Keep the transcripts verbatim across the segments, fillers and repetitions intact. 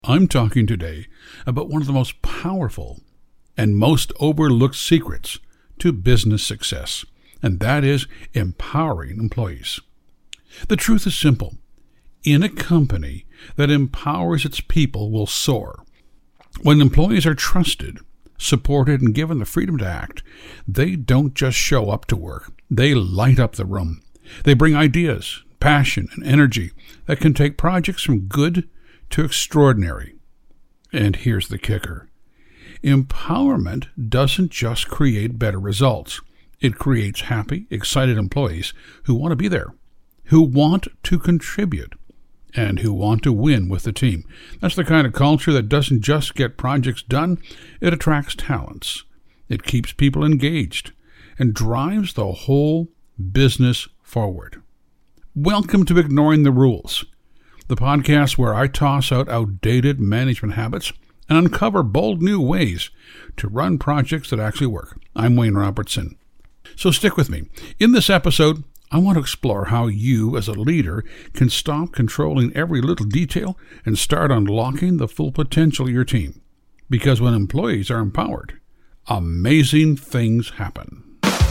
I'm talking today about one of the most powerful and most overlooked secrets to business success, and that is empowering employees. The truth is simple. In a company that empowers its people will soar. When employees are trusted, supported, and given the freedom to act, they don't just show up to work. They light up the room. They bring ideas, passion, and energy that can take projects from good to extraordinary. And here's the kicker. Empowerment doesn't just create better results. It creates happy, excited employees who want to be there, who want to contribute, and who want to win with the team. That's the kind of culture that doesn't just get projects done, it attracts talents. It keeps people engaged and drives the whole business forward. Welcome to Ignoring the Rules, the podcast where I toss out outdated management habits and uncover bold new ways to run projects that actually work. I'm Wayne Robertson. So stick with me. In this episode, I want to explore how you, as a leader, can stop controlling every little detail and start unlocking the full potential of your team. Because when employees are empowered, amazing things happen.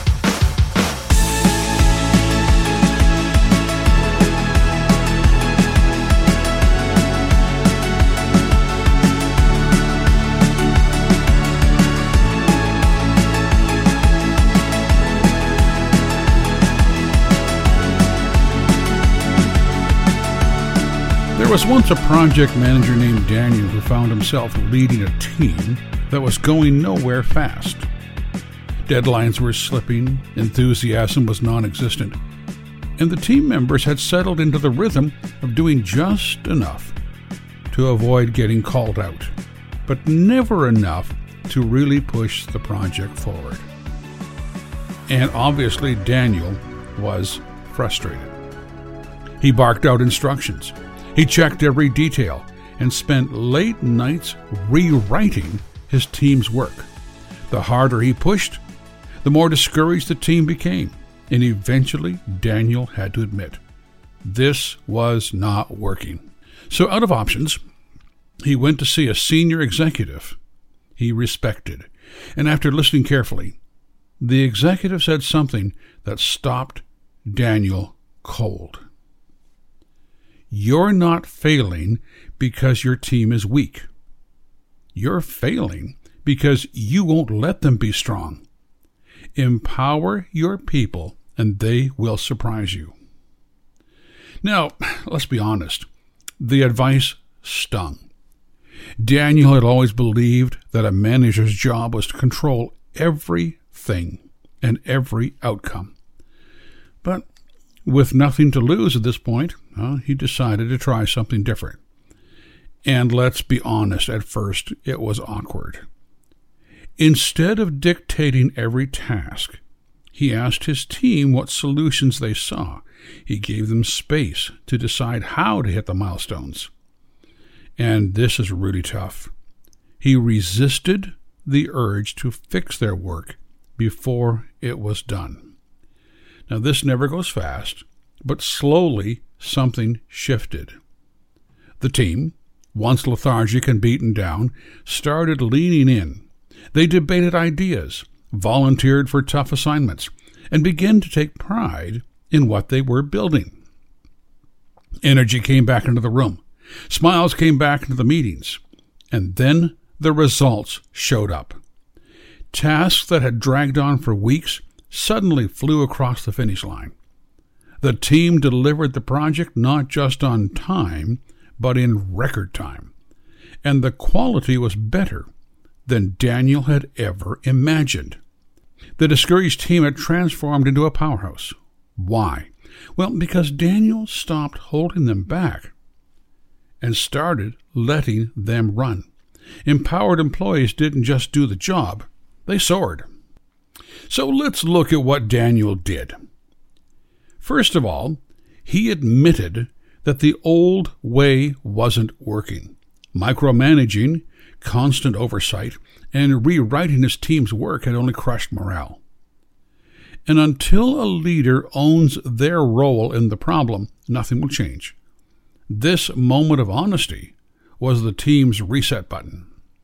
There was once a project manager named Daniel who found himself leading a team that was going nowhere fast. Deadlines were slipping, enthusiasm was non-existent, and the team members had settled into the rhythm of doing just enough to avoid getting called out, but never enough to really push the project forward. And obviously Daniel was frustrated. He barked out instructions. He checked every detail and spent late nights rewriting his team's work. The harder he pushed, the more discouraged the team became, and eventually Daniel had to admit, this was not working. So out of options, he went to see a senior executive he respected, and after listening carefully, the executive said something that stopped Daniel cold. You're not failing because your team is weak. You're failing because you won't let them be strong. Empower your people, and they will surprise you. Now, let's be honest. The advice stung. Daniel had always believed that a manager's job was to control everything and every outcome. But with nothing to lose at this point, uh, he decided to try something different. And let's be honest, at first it was awkward. Instead of dictating every task, he asked his team what solutions they saw. He gave them space to decide how to hit the milestones. And this is really tough. He resisted the urge to fix their work before it was done. Now, this never goes fast, but slowly something shifted. The team, once lethargic and beaten down, started leaning in. They debated ideas, volunteered for tough assignments, and began to take pride in what they were building. Energy came back into the room. Smiles came back into the meetings. And then the results showed up. Tasks that had dragged on for weeks suddenly flew across the finish line. The team delivered the project not just on time, but in record time. And the quality was better than Daniel had ever imagined. The discouraged team had transformed into a powerhouse. Why? Well, because Daniel stopped holding them back and started letting them run. Empowered employees didn't just do the job, they soared. So let's look at what Daniel did. First of all, he admitted that the old way wasn't working. Micromanaging, constant oversight, and rewriting his team's work had only crushed morale. And until a leader owns their role in the problem, nothing will change. This moment of honesty was the team's reset button.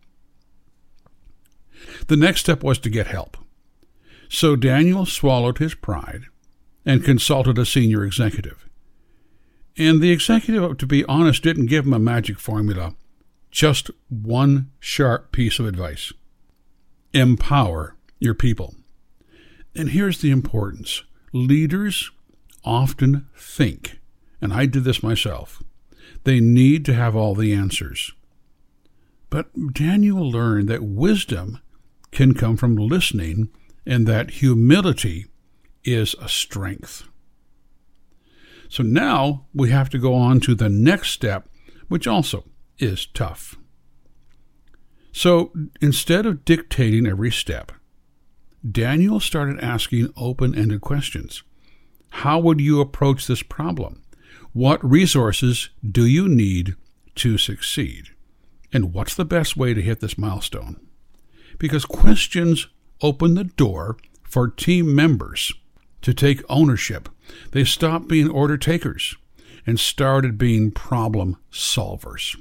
The next step was to get help. So Daniel swallowed his pride and consulted a senior executive. And the executive, to be honest, didn't give him a magic formula, just one sharp piece of advice. Empower your people. And here's the importance. Leaders often think, and I did this myself, they need to have all the answers. But Daniel learned that wisdom can come from listening and that humility is a strength. So now we have to go on to the next step, which also is tough. So instead of dictating every step, Daniel started asking open-ended questions. How would you approach this problem? What resources do you need to succeed? And what's the best way to hit this milestone? Because questions open the door for team members to take ownership. They stopped being order takers and started being problem solvers.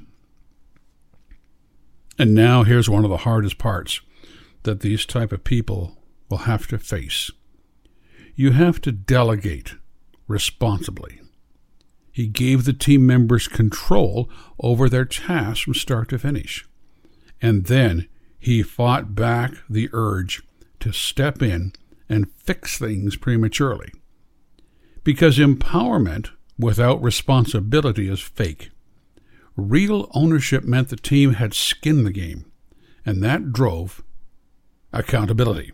And now here's one of the hardest parts that these type of people will have to face. You have to delegate responsibly. He gave the team members control over their tasks from start to finish. And then he fought back the urge to step in and fix things prematurely. Because empowerment without responsibility is fake. Real ownership meant the team had skin in the game, and that drove accountability.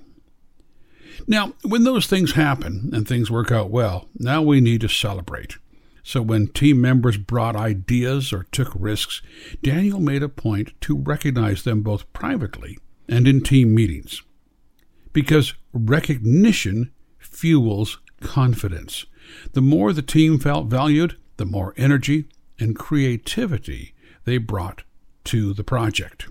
Now, when those things happen and things work out well, now we need to celebrate. So when team members brought ideas or took risks, Daniel made a point to recognize them both privately and in team meetings. Because recognition fuels confidence. The more the team felt valued, the more energy and creativity they brought to the project.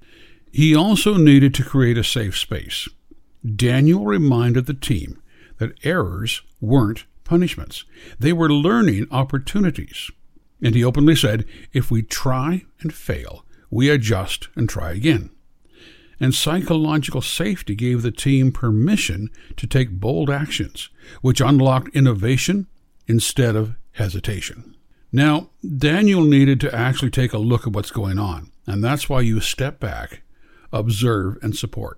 He also needed to create a safe space. Daniel reminded the team that errors weren't punishments. They were learning opportunities. And he openly said, if we try and fail, we adjust and try again. And psychological safety gave the team permission to take bold actions, which unlocked innovation instead of hesitation. Now, Daniel needed to actually take a look at what's going on, and that's why you step back, observe, and support.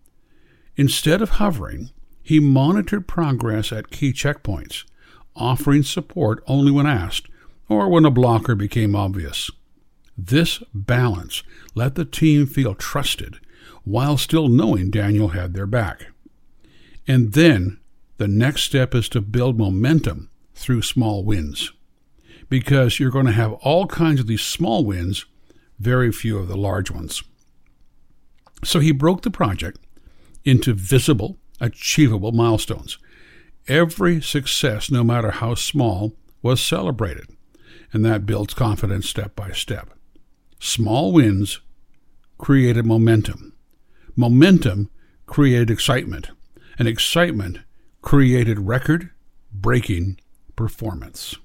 Instead of hovering, he monitored progress at key checkpoints, offering support only when asked or when a blocker became obvious. This balance let the team feel trusted while still knowing Daniel had their back. And then the next step is to build momentum through small wins, because you're going to have all kinds of these small wins, very few of the large ones. So he broke the project into visible, achievable milestones. Every success, no matter how small, was celebrated, and that builds confidence step by step. Small wins created momentum. Momentum created excitement, and excitement created record-breaking performance.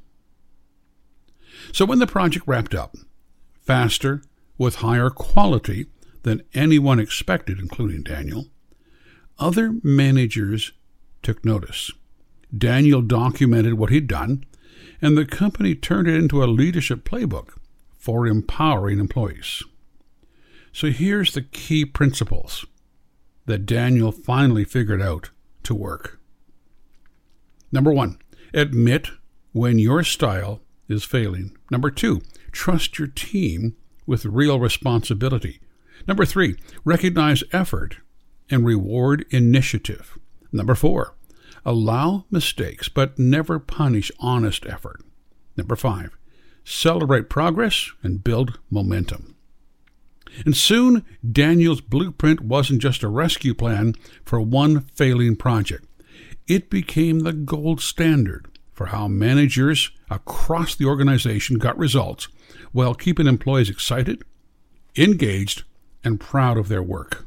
So when the project wrapped up, faster, with higher quality than anyone expected, including Daniel, other managers took notice. Daniel documented what he'd done, and the company turned it into a leadership playbook for empowering employees. So here's the key principles that Daniel finally figured out to work. Number one, admit when your style is failing. Number two, trust your team with real responsibility. Number three, recognize effort and reward initiative. Number four, allow mistakes but never punish honest effort. Number five, celebrate progress and build momentum. And soon, Daniel's blueprint wasn't just a rescue plan for one failing project. It became the gold standard for how managers across the organization got results while keeping employees excited, engaged, and proud of their work.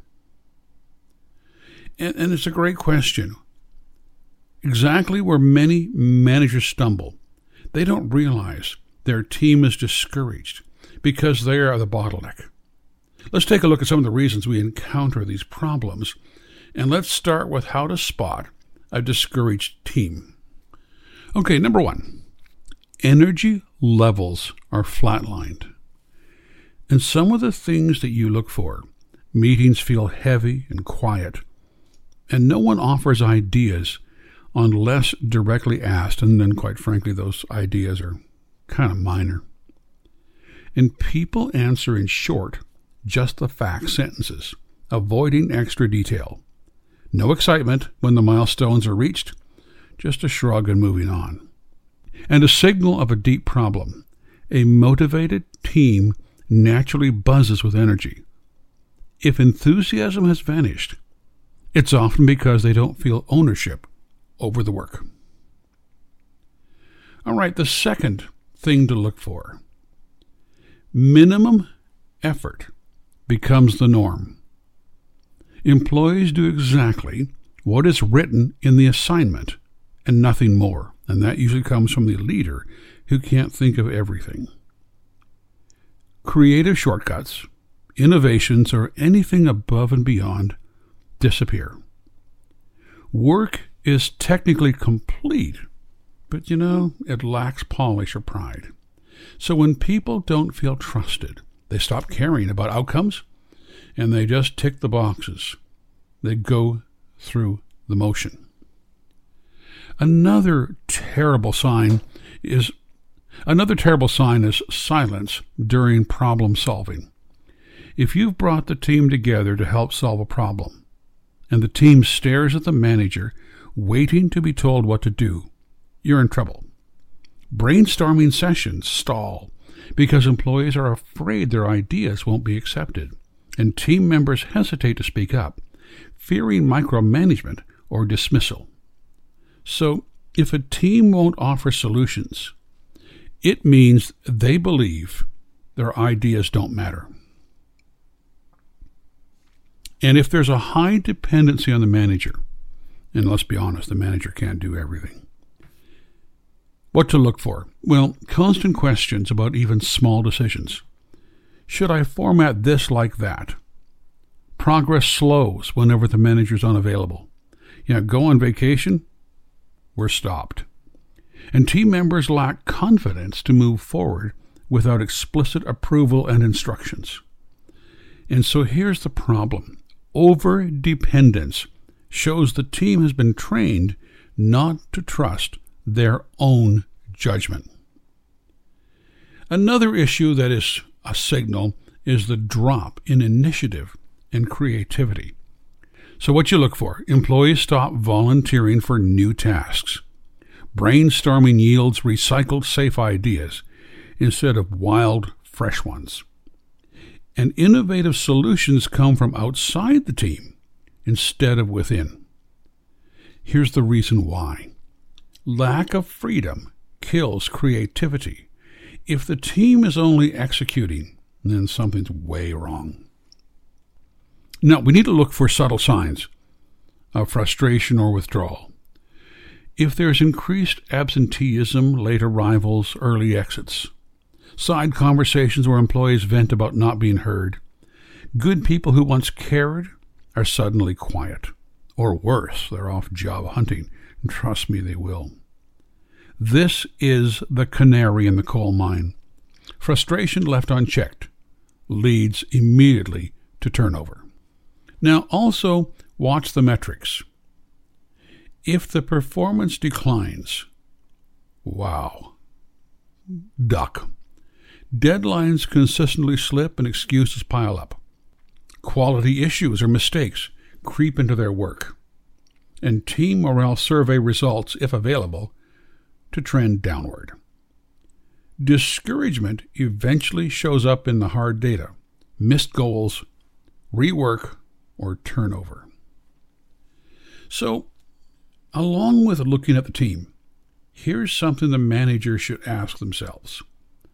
And, and it's a great question. Exactly where many managers stumble, they don't realize their team is discouraged because they are the bottleneck. Let's take a look at some of the reasons we encounter these problems, and let's start with how to spot a discouraged team. Okay, number one, energy levels are flatlined. And some of the things that you look for, meetings feel heavy and quiet, and no one offers ideas unless directly asked, and then quite frankly, those ideas are kind of minor. And people answer in short, just the fact sentences, avoiding extra detail. No excitement when the milestones are reached, just a shrug and moving on. And a signal of a deep problem. A motivated team naturally buzzes with energy. If enthusiasm has vanished, it's often because they don't feel ownership over the work. All right, the second thing to look for. Minimum effort becomes the norm. Employees do exactly what is written in the assignment and nothing more, and that usually comes from the leader who can't think of everything. Creative shortcuts, innovations, or anything above and beyond disappear. Work is technically complete, but you know, it lacks polish or pride. So when people don't feel trusted, they stop caring about outcomes, and they just tick the boxes. They go through the motion. Another terrible sign is another terrible sign is silence during problem solving. If you've brought the team together to help solve a problem, and the team stares at the manager, waiting to be told what to do, you're in trouble. Brainstorming sessions stall because employees are afraid their ideas won't be accepted, and team members hesitate to speak up, fearing micromanagement or dismissal. So, if a team won't offer solutions, it means they believe their ideas don't matter. And if there's a high dependency on the manager, and let's be honest, the manager can't do everything. What to look for? Well, constant questions about even small decisions. Should I format this like that? Progress slows whenever the manager's unavailable. You know, go on vacation? We're stopped. And team members lack confidence to move forward without explicit approval and instructions. And so here's the problem. Over-dependence shows the team has been trained not to trust their own judgment. Another issue that is a signal is the drop in initiative and creativity. So what you look for, employees stop volunteering for new tasks. Brainstorming yields recycled safe ideas instead of wild, fresh ones. And innovative solutions come from outside the team instead of within. Here's the reason why. Lack of freedom kills creativity. If the team is only executing, then something's way wrong. Now, we need to look for subtle signs of frustration or withdrawal. If there's increased absenteeism, late arrivals, early exits, side conversations where employees vent about not being heard, good people who once cared are suddenly quiet. Or worse, they're off job hunting. And trust me, they will. This is the canary in the coal mine. Frustration left unchecked leads immediately to turnover. Now, also watch the metrics. If the performance declines, wow, duck. Deadlines consistently slip and excuses pile up. Quality issues or mistakes creep into their work. And team morale survey results, if available, to trend downward. Discouragement eventually shows up in the hard data, missed goals, rework, or turnover. So, along with looking at the team, here's something the manager should ask themselves.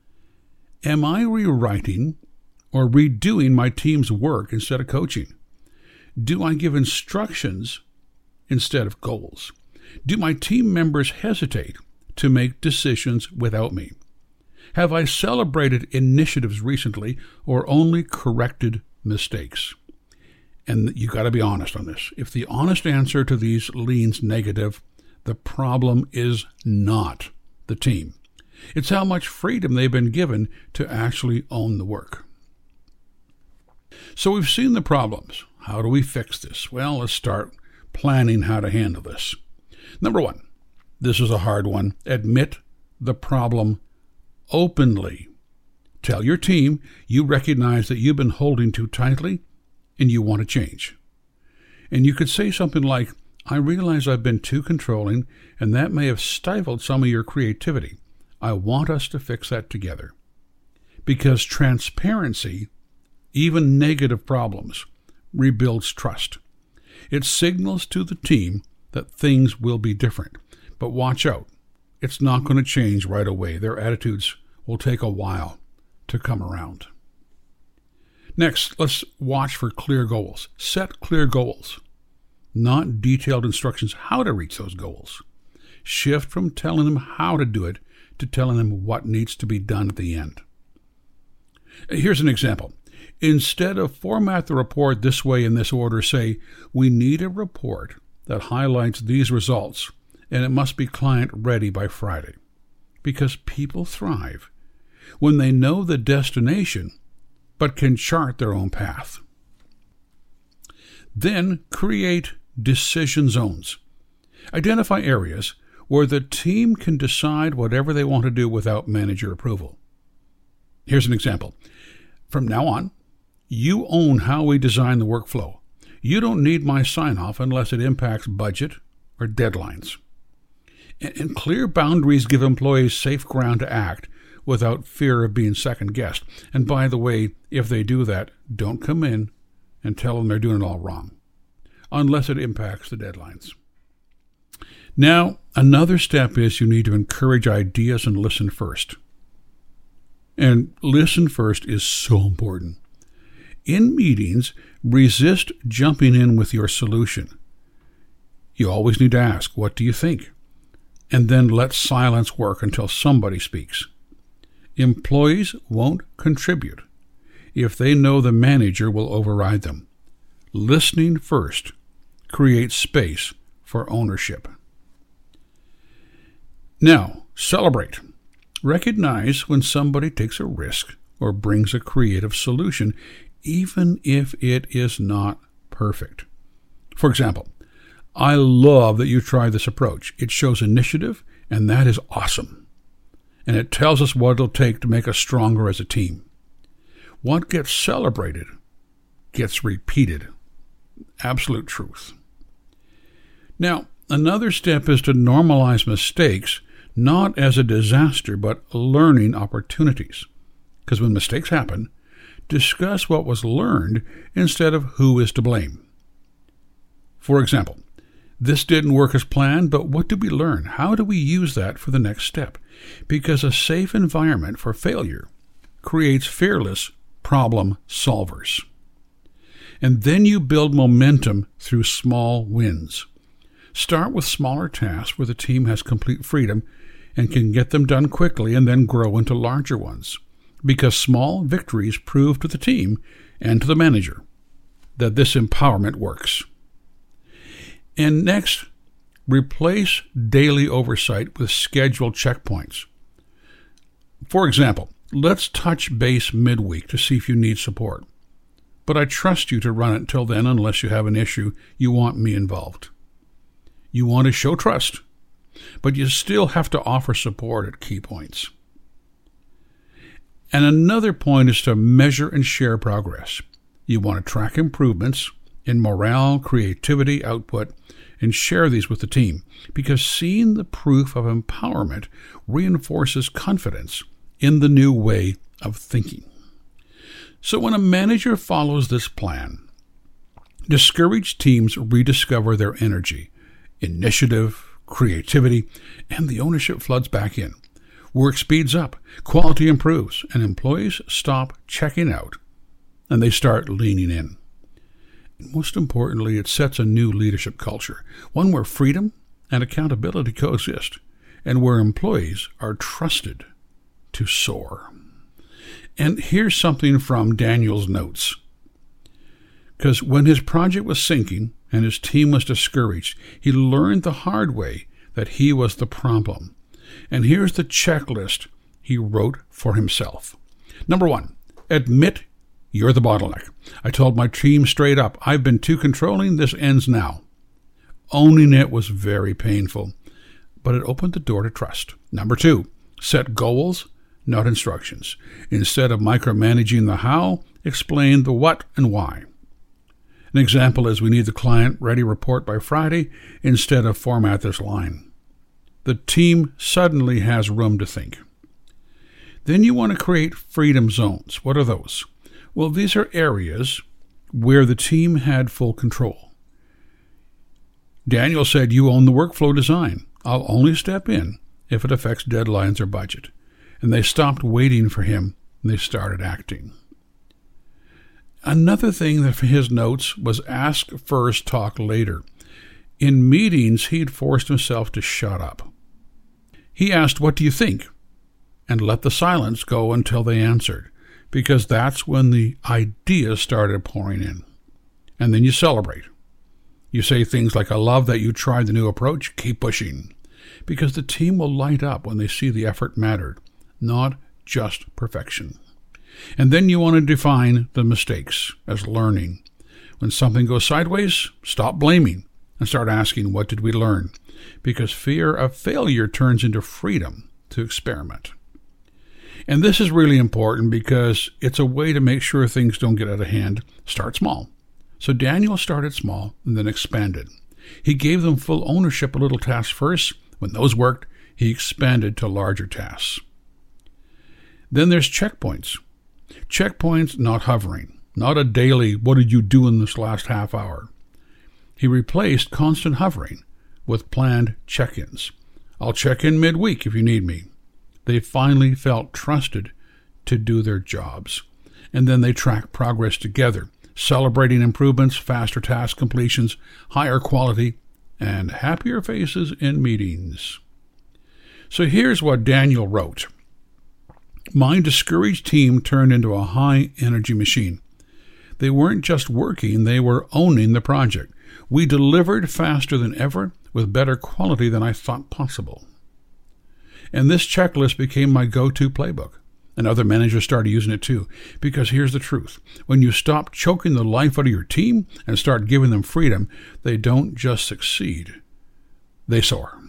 Am I rewriting or redoing my team's work instead of coaching? Do I give instructions instead of goals? Do my team members hesitate to make decisions without me? Have I celebrated initiatives recently or only corrected mistakes? And you got to be honest on this. If the honest answer to these leans negative, the problem is not the team. It's how much freedom they've been given to actually own the work. So we've seen the problems. How do we fix this? Well, let's start planning how to handle this. Number one, this is a hard one. Admit the problem openly. Tell your team you recognize that you've been holding too tightly and you want to change. And you could say something like, I realize I've been too controlling and that may have stifled some of your creativity. I want us to fix that together. Because transparency, even negative problems, rebuilds trust. It signals to the team that things will be different. But watch out. It's not going to change right away. Their attitudes will take a while to come around. Next, let's watch for clear goals. Set clear goals, not detailed instructions how to reach those goals. Shift from telling them how to do it to telling them what needs to be done at the end. Here's an example. Instead of format the report this way in this order, say, we need a report that highlights these results, and it must be client ready by Friday. Because people thrive when they know the destination, but can chart their own path. Then create decision zones. Identify areas where the team can decide whatever they want to do without manager approval. Here's an example. From now on, you own how we design the workflow. You don't need my sign-off unless it impacts budget or deadlines. And clear boundaries give employees safe ground to act without fear of being second-guessed. And by the way, if they do that, don't come in and tell them they're doing it all wrong, unless it impacts the deadlines. Now, another step is you need to encourage ideas and listen first. And listen first is so important. In meetings, resist jumping in with your solution. You always need to ask, what do you think? And then let silence work until somebody speaks. Employees won't contribute if they know the manager will override them. Listening first creates space for ownership. Now, celebrate. Recognize when somebody takes a risk or brings a creative solution, even if it is not perfect. For example, I love that you tried this approach. It shows initiative, and that is awesome. And it tells us what it'll take to make us stronger as a team. What gets celebrated gets repeated. Absolute truth. Now, another step is to normalize mistakes, not as a disaster, but learning opportunities. Because when mistakes happen, discuss what was learned instead of who is to blame. For example, this didn't work as planned, but what did we learn? How do we use that for the next step? Because a safe environment for failure creates fearless problem solvers. And then you build momentum through small wins. Start with smaller tasks where the team has complete freedom and can get them done quickly, and then grow into larger ones. Because small victories prove to the team and to the manager that this empowerment works. And next, replace daily oversight with scheduled checkpoints. For example, let's touch base midweek to see if you need support. But I trust you to run it until then unless you have an issue you want me involved. You want to show trust, but you still have to offer support at key points. And another point is to measure and share progress. You want to track improvements in morale, creativity, output, and share these with the team, because seeing the proof of empowerment reinforces confidence in the new way of thinking. So when a manager follows this plan, discouraged teams rediscover their energy, initiative, creativity, and the ownership floods back in. Work speeds up, quality improves, and employees stop checking out, and they start leaning in. Most importantly, it sets a new leadership culture, one where freedom and accountability coexist, and where employees are trusted to soar. And here's something from Daniel's notes. Because when his project was sinking and his team was discouraged, he learned the hard way that he was the problem. And here's the checklist he wrote for himself. Number one, admit you're the bottleneck. I told my team straight up, I've been too controlling, this ends now. Owning it was very painful, but it opened the door to trust. Number two, set goals, not instructions. Instead of micromanaging the how, explain the what and why. An example is we need the client-ready report by Friday instead of format this line. The team suddenly has room to think. Then you want to create freedom zones. What are those? Well, these are areas where the team had full control. Daniel said, you own the workflow design. I'll only step in if it affects deadlines or budget. And they stopped waiting for him and they started acting. Another thing that for his notes was ask first, talk later. In meetings, he'd forced himself to shut up. He asked, what do you think? And let the silence go until they answered, because that's when the ideas started pouring in. And then you celebrate. You say things like, I love that you tried the new approach, keep pushing. Because the team will light up when they see the effort mattered, not just perfection. And then you want to define the mistakes as learning. When something goes sideways, stop blaming and start asking, what did we learn? Because fear of failure turns into freedom to experiment. And this is really important because it's a way to make sure things don't get out of hand. Start small. So Daniel started small and then expanded. He gave them full ownership of little tasks first. When those worked, he expanded to larger tasks. Then there's checkpoints. Checkpoints, not hovering, not a daily, what did you do in this last half hour? He replaced constant hovering with planned check-ins. I'll check in midweek if you need me. They finally felt trusted to do their jobs. And then they tracked progress together, celebrating improvements, faster task completions, higher quality, and happier faces in meetings. So here's what Daniel wrote. My discouraged team turned into a high-energy machine. They weren't just working, they were owning the project. We delivered faster than ever with better quality than I thought possible. And this checklist became my go-to playbook. And other managers started using it too. Because here's the truth. When you stop choking the life out of your team and start giving them freedom, they don't just succeed, they soar.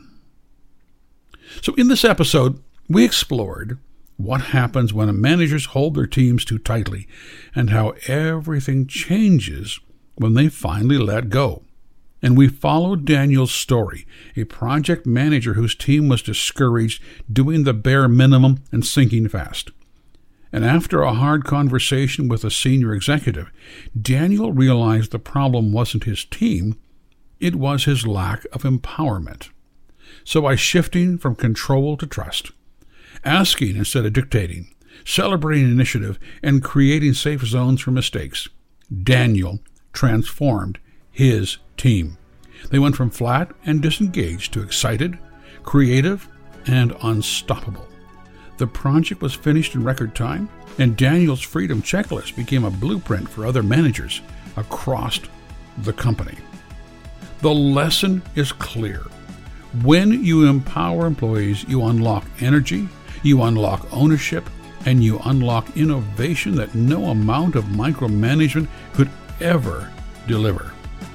So in this episode, we explored what happens when managers hold their teams too tightly, and how everything changes when they finally let go. And we followed Daniel's story, a project manager whose team was discouraged, doing the bare minimum and sinking fast. And after a hard conversation with a senior executive, Daniel realized the problem wasn't his team, it was his lack of empowerment. So by shifting from control to trust, asking instead of dictating, celebrating initiative, and creating safe zones for mistakes, Daniel transformed his team. They went from flat and disengaged to excited, creative, and unstoppable. The project was finished in record time, and Daniel's Freedom Checklist became a blueprint for other managers across the company. The lesson is clear. When you empower employees, you unlock energy, you unlock ownership, and you unlock innovation that no amount of micromanagement could ever deliver.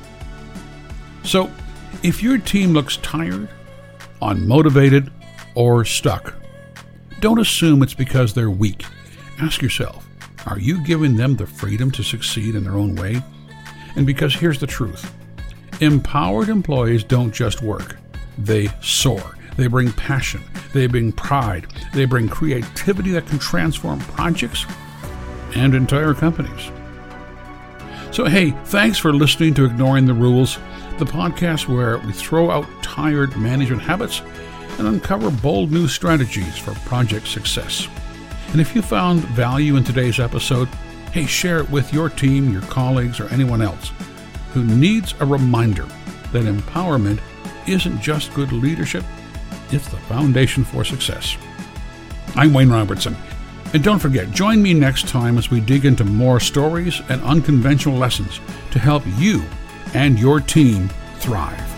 So, if your team looks tired, unmotivated, or stuck, don't assume it's because they're weak. Ask yourself, are you giving them the freedom to succeed in their own way? And because here's the truth, empowered employees don't just work, they soar. They bring passion, they bring pride, they bring creativity that can transform projects and entire companies. So hey, thanks for listening to Ignoring the Rules, the podcast where we throw out tired management habits and uncover bold new strategies for project success. And if you found value in today's episode, hey, share it with your team, your colleagues, or anyone else who needs a reminder that empowerment isn't just good leadership, it's the foundation for success. I'm Wayne Robertson. And don't forget, join me next time as we dig into more stories and unconventional lessons to help you and your team thrive.